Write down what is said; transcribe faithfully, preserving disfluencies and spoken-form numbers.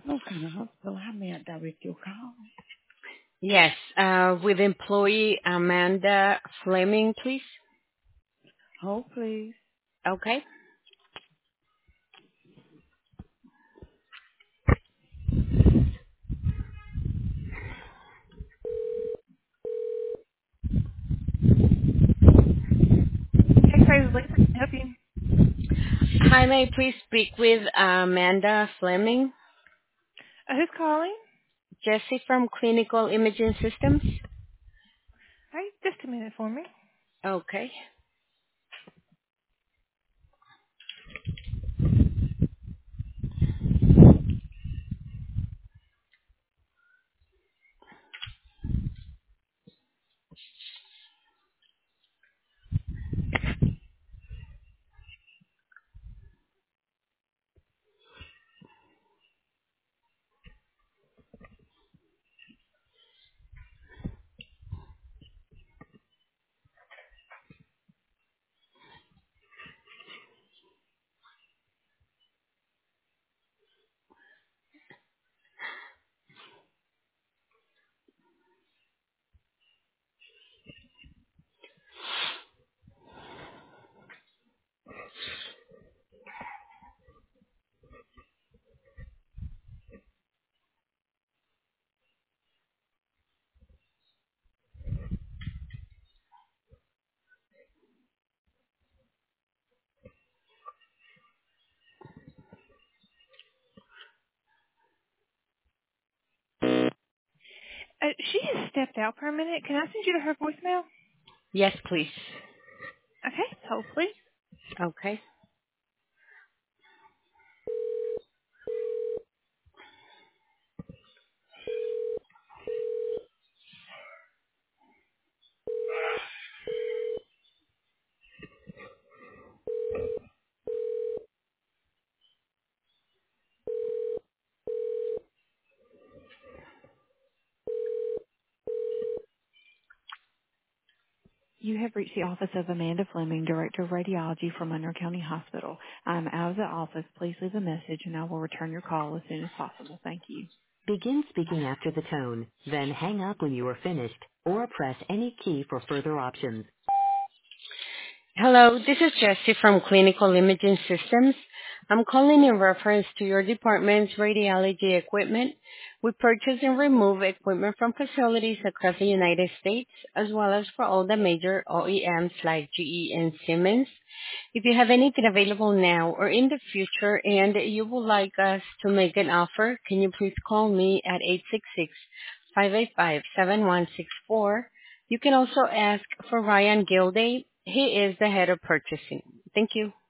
Okay, hospital. How may I direct your call? Yes, uh, with employee Amanda Fleming, please. Hold, please. Okay. Hey, Crazy Lisa, can I help you? Hi, may I please speak with Amanda Fleming? Uh, who's calling? Jesse from Clinical Imaging Systems. Hey, just a minute for me. Okay. Uh, she has stepped out for a minute. Can I send you to her voicemail? Yes, please. Okay, hold, please. Okay. You have reached the office of Amanda Fleming, Director of Radiology for Monroe County Hospital. I am out of the office. Please leave a message and I will return your call as soon as possible. Thank you. Begin speaking after the tone, then hang up when you are finished, or press any key for further options. Hello, this is Jessie from Clinical Imaging Systems. I'm calling in reference to your department's radiology equipment. We purchase and remove equipment from facilities across the United States, as well as for all the major O E Ms like G E and Siemens. If you have anything available now or in the future and you would like us to make an offer, can you please call me at eight six six, five eight five, seven one six four. You can also ask for Ryan Gilday. He is the head of purchasing. Thank you.